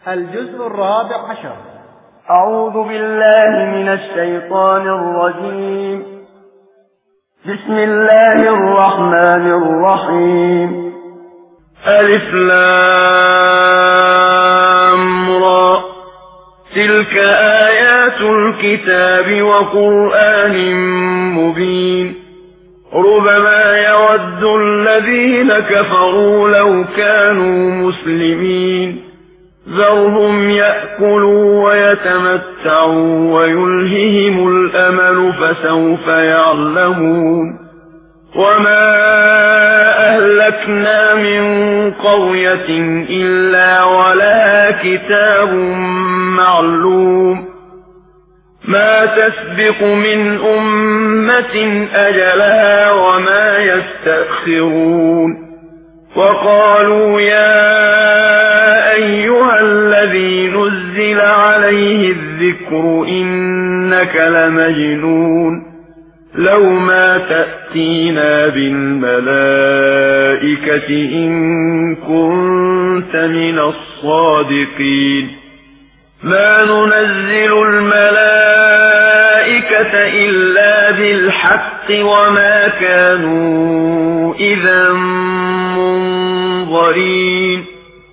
الجزء 14. أعوذ بالله من الشيطان الرجيم. بسم الله الرحمن الرحيم. ألف لام را، تلك آيات الكتاب وقرآن مبين. ربما يود الذين كفروا لو كانوا مسلمين، ذرهم يأكلوا ويتمتعوا ويلههم الأمل فسوف يعلمون. وما أهلكنا من قرية إلا ولها كتاب معلوم، ما تسبق من أمة أجلها وما يستأخرون. وقالوا يا أيها الذي نزل عليه الذكر إنك لمجنون، لو ما تأتينا بالملائكة إن كنت من الصادقين. ما ننزل الملائكة إلا بالحق وما كانوا إذا منظرين.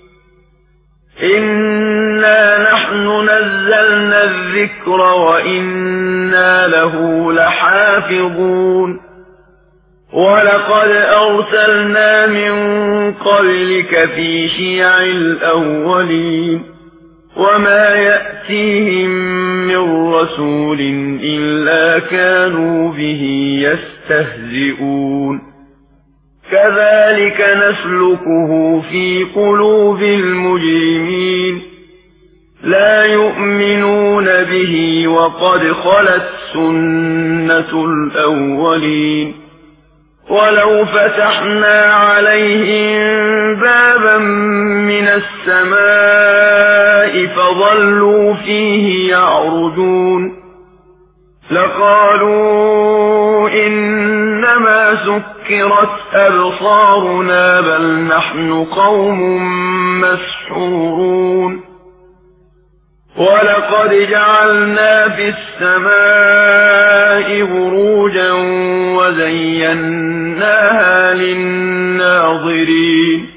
إنا نحن نزلنا الذكر وإنا له لحافظون. ولقد أرسلنا من قبلك في شيع الأولين، وما يأتيهم من رسول إلا كانوا به يستهزئون. كذلك نسلكه في قلوب المجرمين، لا يؤمنون به وقد خلت سنة الأولين. ولو فتحنا عليهم بابا من السماء فظلوا فيه يعرجون لقالوا إنما سكرت أبصارنا بل نحن قوم مسحورون. ولقد جعلنا في السماء بروجا وزيناها للناظرين،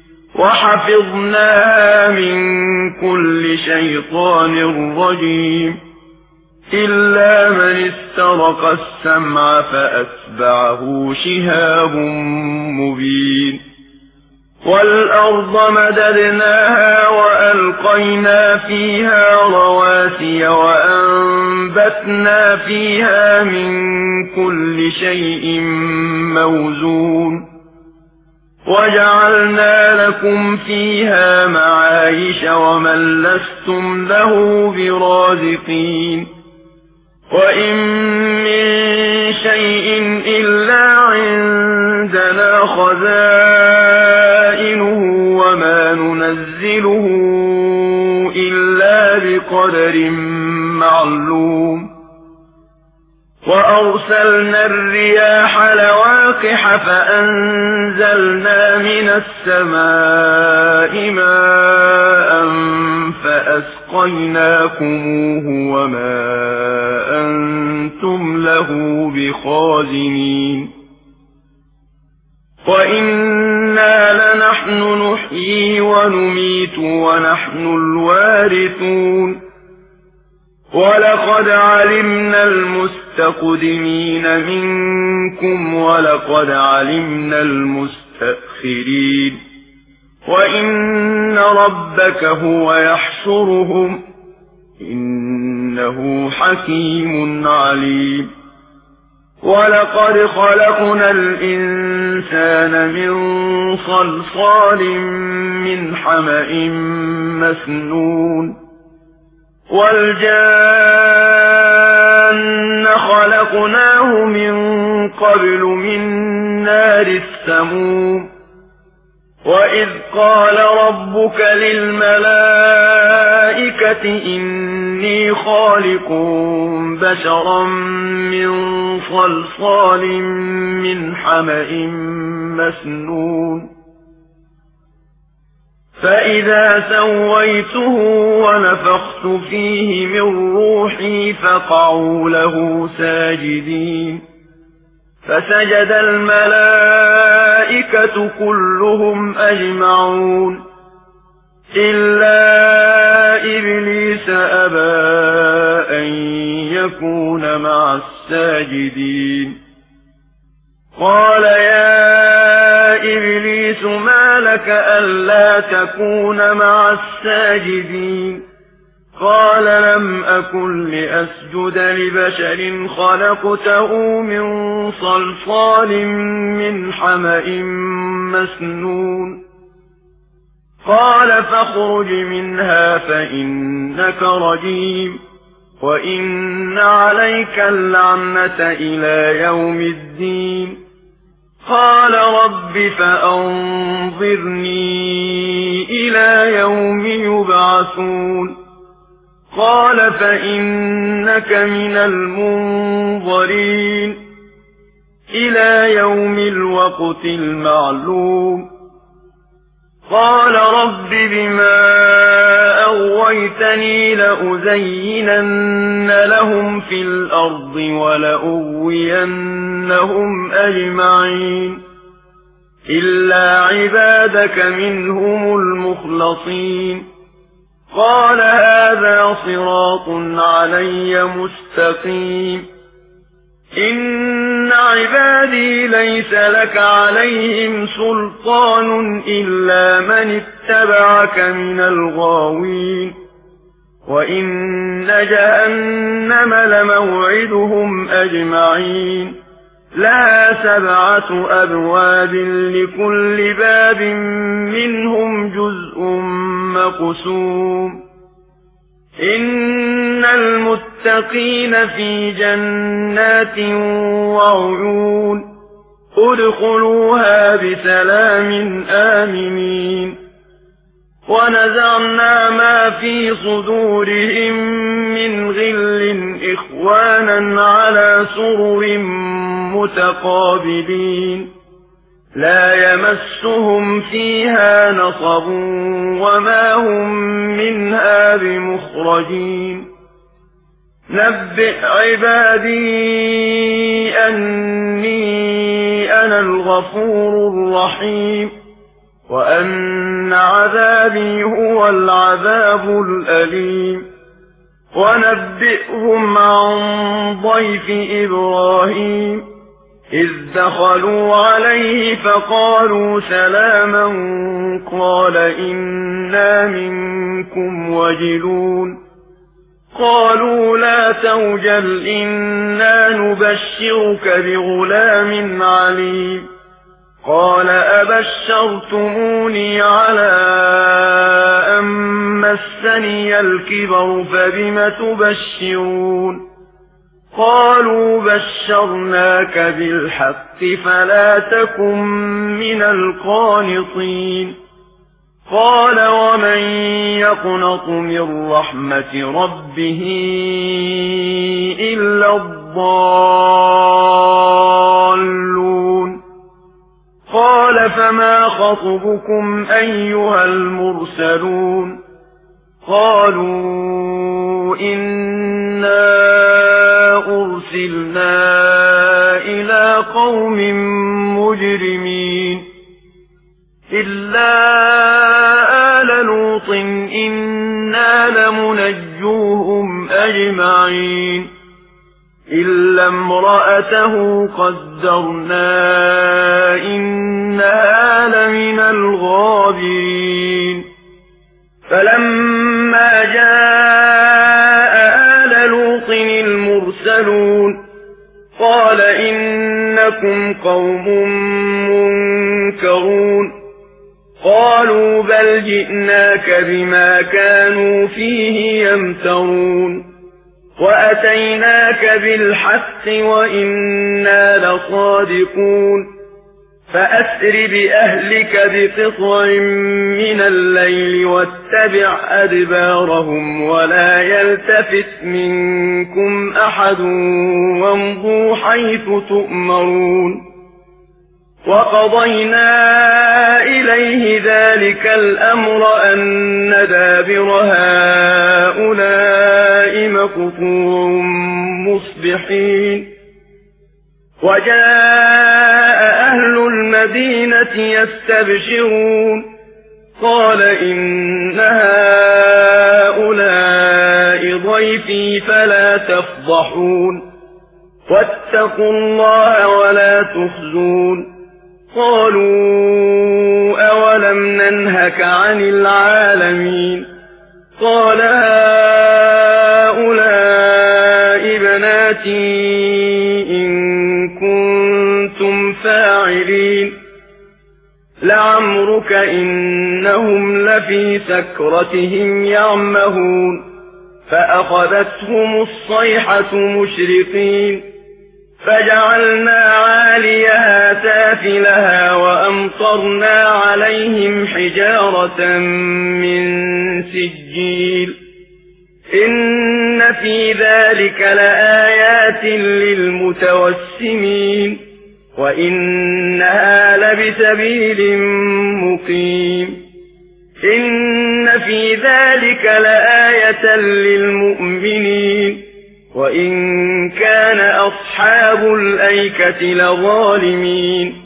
وحفظناها من كل شيطان رجيم، إلا من استرق السمع فأتبعه شهاب مبين. والأرض مددناها وألقينا فيها رواسي وأنبتنا فيها من كل شيء موزون، وجعلنا لكم فيها معايش ومن لستم له برازقين. وإن من شيء إلا عندنا خزائنه وما ننزله إلا بقدر معلوم. وأرسلنا الرياح لواقح فأنزلنا من السماء ماء فأسقيناكموه وما أنتم له بخازنين. وإنا لنحن نحيي ونميت ونحن الوارثون. ولقد علمنا المستقدمين منكم ولقد علمنا المستأخرين. وإن ربك هو يحشرهم إنه حكيم عليم. ولقد خلقنا الإنسان من صلصال من حمأ مسنون. والجان خلقناه من قبل من نار السموم. وإذ قال ربك للملائكة إني خالق بشرا من صلصال من حمأ مسنون فإذا سويته ونفخت فيه من روحي فقعوا له ساجدين فسجد الملائكة كلهم أجمعون إلا إبليس أبى أن يكون مع الساجدين قال يا إبليس ما لك ألا تكون مع الساجدين قال لم أكن لأسجد لبشر خلقته من صلصال من حمأ مسنون قال فاخرج منها فإنك رجيم وإن عليك اللعنة إلى يوم الدين قال رب فأنظرني إلى يوم يبعثون قال فإنك من المنظرين إلى يوم الوقت المعلوم قال رب بما أغويتني لأزينن لهم في الأرض ولأغوينهم أجمعين إلا عبادك منهم المخلصين قال هذا صراط علي مستقيم إن عبادي ليس لك عليهم سلطان إلا من اتبعك من الغاوين وإن جهنم لموعدهم أجمعين لها 7 أبواب لكل باب منهم جزء مقسوم إن المتقين في جنات وعيون ادخلوها بسلام آمنين ونزعنا ما في صدورهم من غل إخوانا على سرر متقابلين لا يمسهم فيها نصب وما هم منها بمخرجين نبئ عبادي أني أنا الغفور الرحيم وأن عذابي هو العذاب الأليم ونبئهم عن ضيف إبراهيم إذ دخلوا عليه فقالوا سلاما قال إنا منكم وجلون قالوا لا توجل إنا نبشرك بغلام عليم قال أبشرتموني على أن مسني الكبر فبم تبشرون قالوا بشرناك بالحق فلا تكن من القانطين قال ومن يقنط من رحمة ربه إلا الضالون قال فما خطبكم أيها المرسلون قالوا إنا أرسلنا إلى قوم مجرمين إلا آل لوط إنا لمنجوهم أجمعين إلا امرأته قدرنا إنها لمن الغابرين فلما جاء آل لوط المرسلون قال إنكم قوم منكرون قالوا بل جئناك بما كانوا فيه يمترون وأتيناك بالحق وإنا لصادقون فأسر بأهلك بقطع من الليل واتبع أدبارهم ولا يلتفت منكم أحد وامضوا حيث تؤمرون وقضينا إليه ذلك الأمر أن دابر هؤلاء مقطوع مصبحين وجاء أهل المدينة يستبشرون قال إن هؤلاء ضيفي فلا تفضحون واتقوا الله ولا تخزون قالوا أولم ننهك عن العالمين قال هؤلاء بناتي إن كنتم فاعلين لعمرك إنهم لفي سكرتهم يعمهون فأخذتهم الصيحة مشرقين فجعلنا عاليها سافلها وأمطرنا عليهم حجارة من سجيل إن في ذلك لآيات للمتوسمين وإنها لبسبيل مقيم إن في ذلك لآية للمؤمنين وإن كان أصحاب الأيكة لظالمين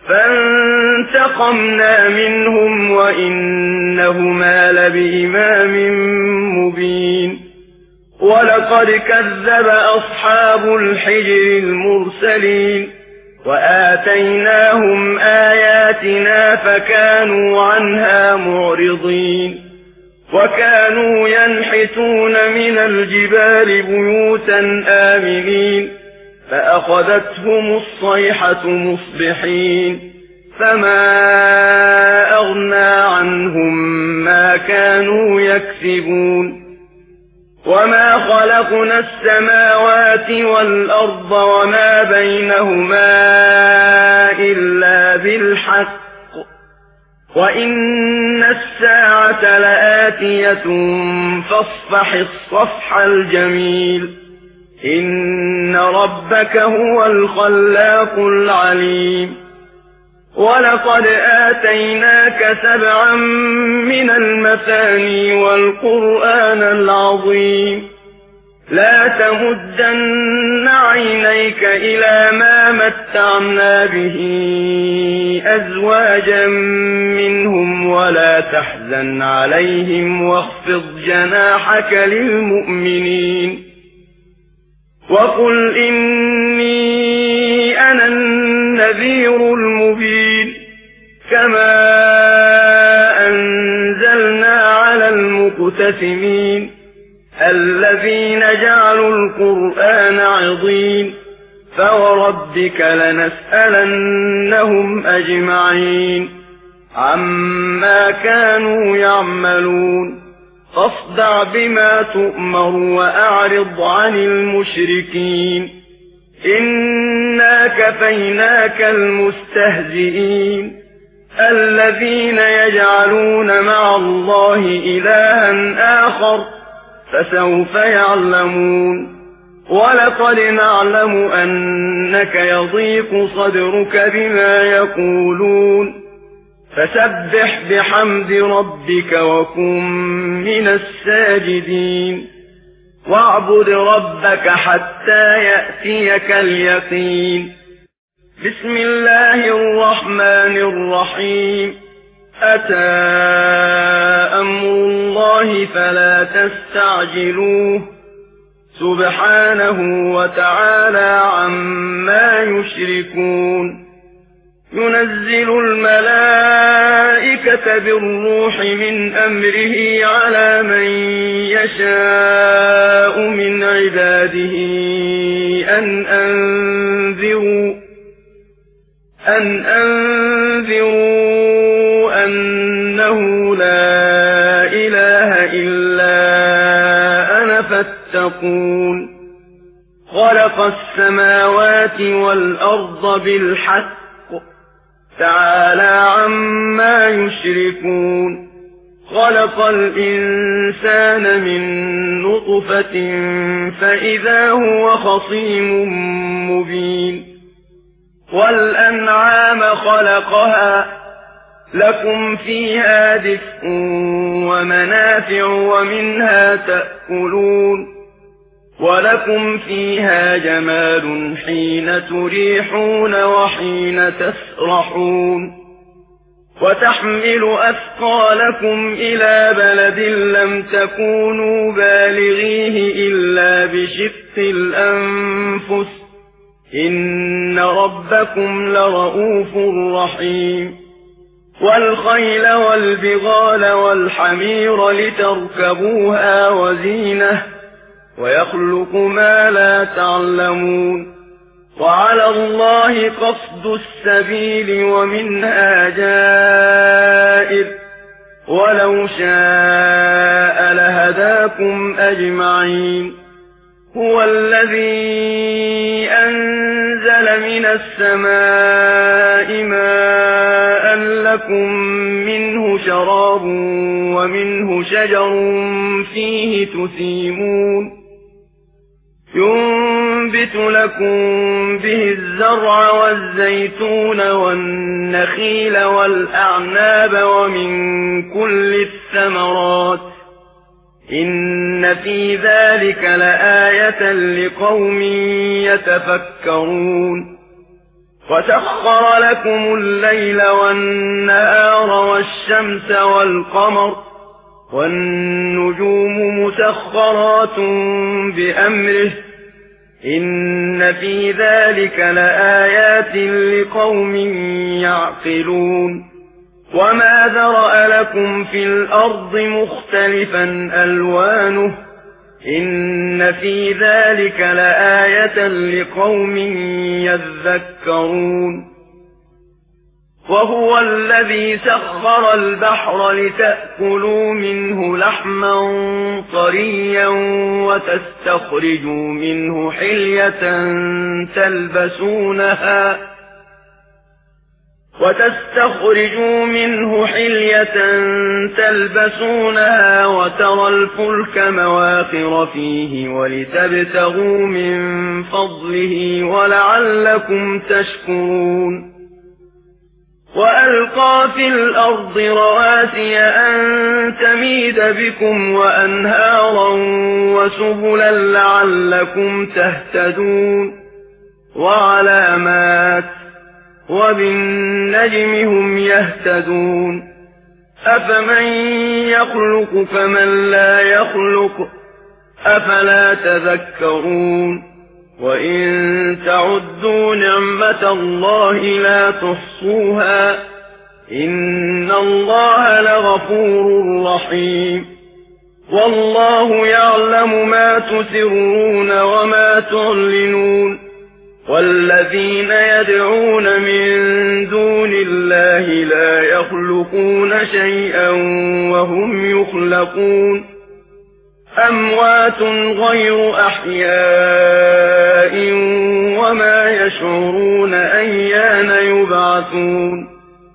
فانتقمنا منهم وإنهما لبإمام مبين ولقد كذب أصحاب الحجر المرسلين وآتيناهم آياتنا فكانوا عنها معرضين وكانوا ينحتون من الجبال بيوتا آمنين فأخذتهم الصيحة مصبحين فما أغنى عنهم ما كانوا يكسبون وما خلقنا السماوات والأرض وما بينهما إلا بالحق وإن الساعة لآتية فاصفح الصفح الجميل إن ربك هو الخلاق العليم ولقد آتيناك 7 من المثاني والقرآن العظيم لا تمدن عينيك إلى ما متعنا به أزواجا منهم ولا تحزن عليهم واخفض جناحك للمؤمنين وقل إني أنا النذير المبين كما أنزلنا على المقتسمين الذين جعلوا القرآن عضين فوربك لنسألنهم أجمعين عما كانوا يعملون فاصدع بما تؤمر وأعرض عن المشركين إنا كفيناك المستهزئين الذين يجعلون مع الله إلها آخر فسوف يعلمون ولقد نعلم أنك يضيق صدرك بما يقولون فسبح بحمد ربك وكن من الساجدين واعبد ربك حتى يأتيك اليقين بسم الله الرحمن الرحيم أتى أمر الله فلا تستعجلوه سبحانه وتعالى عما يشركون ينزل الملائكة بالروح من أمره على من يشاء من عباده أن أنذروا أنه لا إله إلا أنا فاتقون خلق السماوات والأرض بالحق تعالى عما يشركون خلق الإنسان من نطفة فإذا هو خصيم مبين والأنعام خلقها لكم فيها دفء ومنافع ومنها تأكلون ولكم فيها جمال حين تريحون وحين تسرحون وتحمل أثقالكم إلى بلد لم تكونوا بالغيه إلا بشق الأنفس إن ربكم لرؤوف رحيم والخيل والبغال والحمير لتركبوها وزينة ويخلق ما لا تعلمون وعلى الله قصد السبيل ومنها جائر ولو شاء لهداكم أجمعين هو الذي أنزل من السماء ماء لكم منه شراب ومنه شجر فيه تسيمون ينبت لكم به الزرع والزيتون والنخيل والأعناب ومن كل الثمرات إن في ذلك لآية لقوم يتفكرون وسخر لكم الليل والنهار والشمس والقمر والنجوم مسخرات بأمره إن في ذلك لآيات لقوم يعقلون وما ذرأ لكم في الأرض مختلفا ألوانه إن في ذلك لآية لقوم يذكرون وهو الذي سخر البحر لتأكلوا منه لحما طريا وتستخرجوا منه حلية تلبسونها وترى الفلك مواخر فيه ولتبتغوا من فضله ولعلكم تشكرون وألقى في الأرض رواسي أن تميد بكم وأنهارا وسبلا لعلكم تهتدون وعلامات وبالنجم هم يهتدون أفمن يخلق كمن لا يخلق أفلا تذكرون وإن تعدوا نعمة الله لا تحصوها إن الله لغفور رحيم والله يعلم ما تسرون وما تعلنون والذين يدعون من دون الله لا يخلقون شيئا وهم يخلقون أموات غير أحياء وما يشعرون أيان يبعثون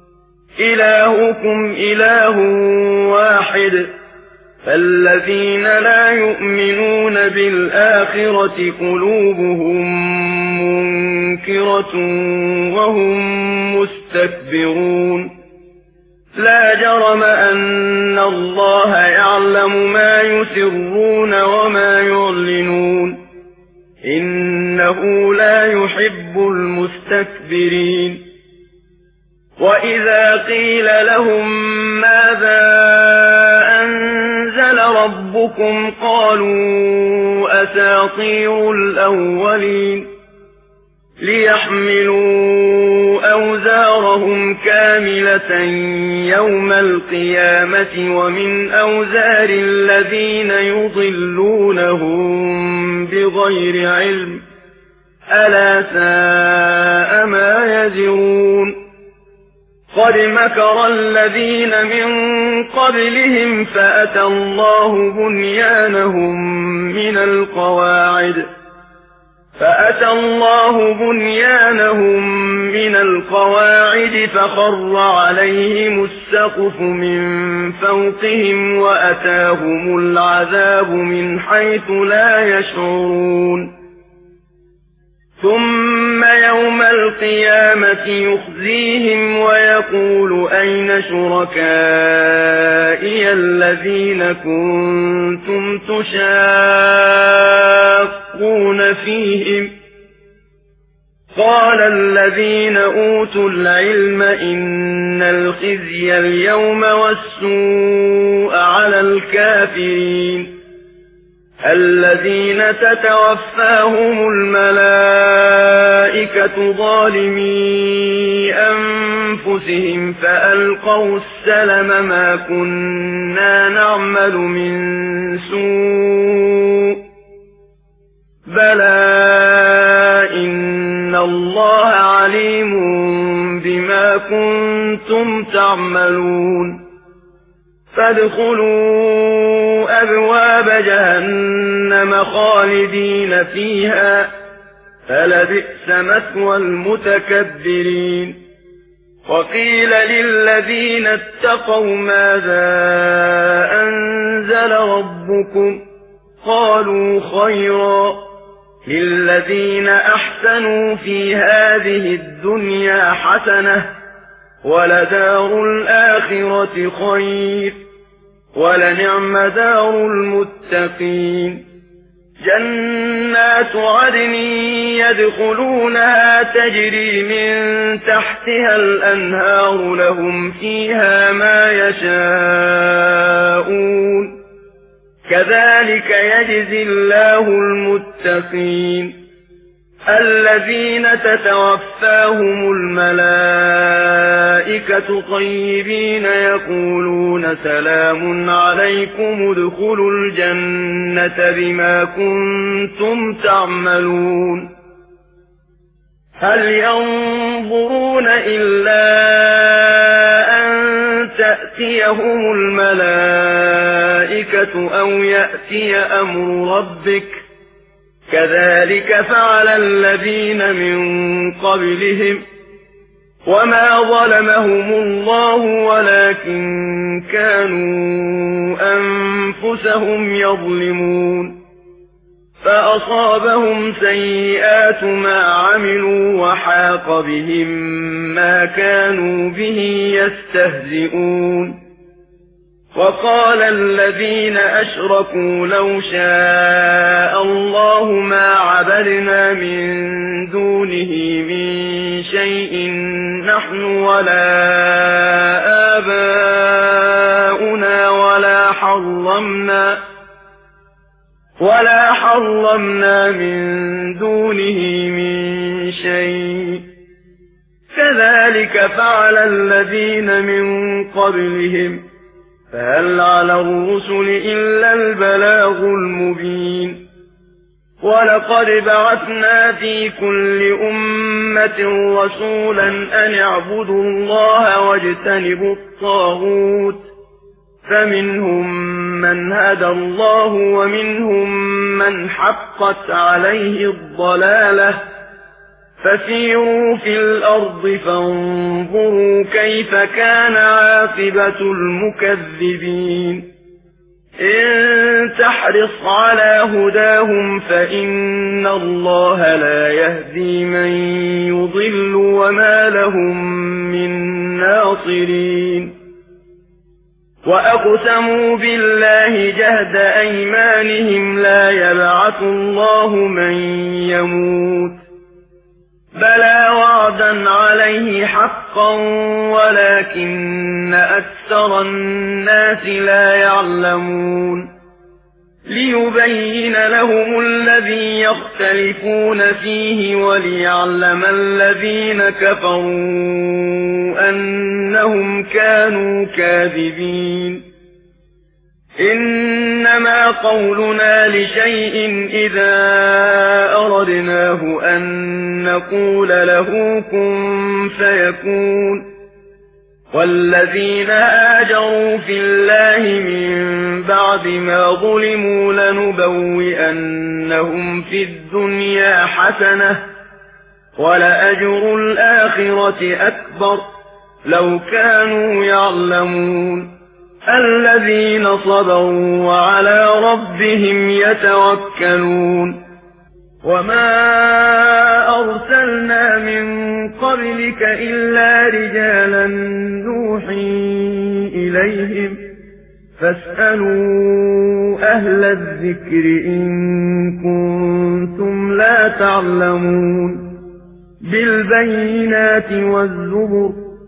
إلهكم إله واحد فالذين لا يؤمنون بالآخرة قلوبهم منكرة وهم مستكبرون لا جرم أن الله يعلم ما يسرون وما يعلنون إنه لا يحب المستكبرين وإذا قيل لهم ماذا أنزل ربكم قالوا أساطير الأولين ليحملوا أوزارهم كاملة يوم القيامة ومن أوزار الذين يضلونهم بغير علم ألا ساء ما يزرون قد مكر الذين من قبلهم فأتى الله بنيانهم من القواعد فخر عليهم السقف من فوقهم وأتاهم العذاب من حيث لا يشعرون ثم يوم القيامة يخزيهم ويقول أين شركائي الذين كنتم تشاقون فيهم قال الذين أوتوا العلم إن الخزي اليوم والسوء على الكافرين الذين تتوفاهم الملائكة ظالمي أنفسهم فألقوا السلم ما كنا نعمل من سوء بلى إن الله عليم بما كنتم تعملون فادخلوا أبواب جهنم خالدين فيها فلبئس مثوى المتكبرين وقيل للذين اتقوا ماذا أنزل ربكم قالوا خيرا للذين أحسنوا في هذه الدنيا حسنة ولدار الآخرة خير ولنعم دار المتقين جنات عدن يدخلونها تجري من تحتها الأنهار لهم فيها ما يشاءون كذلك يجزي الله المتقين الذين تتوفاهم الملائكة طيبين يقولون سلام عليكم ادخلوا الجنة بما كنتم تعملون هل ينظرون إلا أن تأتيهم الملائكة أو يأتي أمر ربك كذلك فعل الذين من قبلهم وما ظلمهم الله ولكن كانوا أنفسهم يظلمون فأصابهم سيئات ما عملوا وحاق بهم ما كانوا به يستهزئون وقال الذين أشركوا لو شاء الله ما عبدنا من دونه من شيء نحن ولا آباؤنا ولا حرمنا من دونه من شيء كذلك فعل الذين من قبلهم فهل على الرسل إلا البلاغ المبين ولقد بعثنا في كل أمة رسولا أن اعبدوا الله واجتنبوا الطاغوت فمنهم من هدى الله ومنهم من حقت عليه الضلالة فسيروا في الأرض فانظروا كيف كان عاقبة المكذبين إن تحرص على هداهم فإن الله لا يهدي من يضل وما لهم من ناصرين وأقسموا بالله جهد أيمانهم لا يبعث الله من يموت بلى وعدا عليه حقا ولكن أكثر الناس لا يعلمون ليبين لهم الذي يختلفون فيه وليعلم الذين كفروا أنهم كانوا كاذبين إنما قولنا لشيء إذا أردناه أن نقول له كن فيكون والذين هاجروا في الله من بعد ما ظلموا لنبوئنهم في الدنيا حسنة ولأجر الآخرة أكبر لو كانوا يعلمون الذين صبروا وعلى ربهم يتوكلون وما أرسلنا من قبلك إلا رجالا نوحي إليهم فاسألوا أهل الذكر إن كنتم لا تعلمون بالبينات والزبر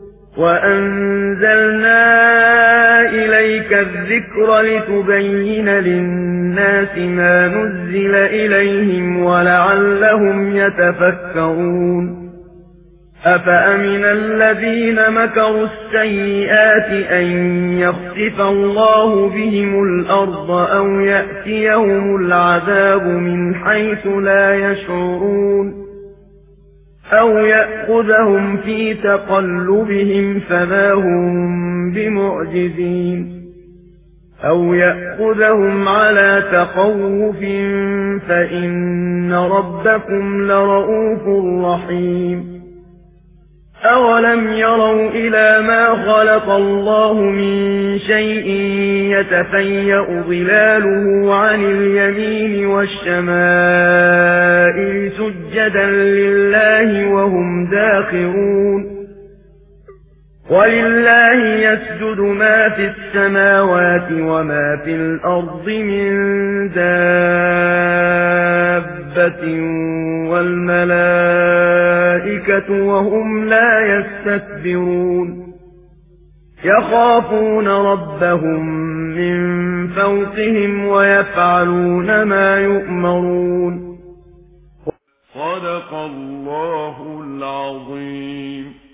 وأنزلنا إليك الذكر لتبين للناس ما نزل إليهم ولعلهم يتفكرون أفأمن الذين مكروا السيئات أن يخسف الله بهم الأرض أو يأتيهم العذاب من حيث لا يشعرون أو يأخذهم في تقلبهم فما هم بمعجزين أو يأخذهم على تخوف فإن ربكم لرؤوف رحيم أولم يروا إلى ما خلق الله من شيء يتفيأ ظلاله عن اليمين والشمائل سجدا لله وهم داخرون ولله يسجد ما في السماوات وما في الأرض من دابة والملائكة وهم لا يستكبرون يخافون ربهم من فوقهم ويفعلون ما يؤمرون. صدق الله العظيم.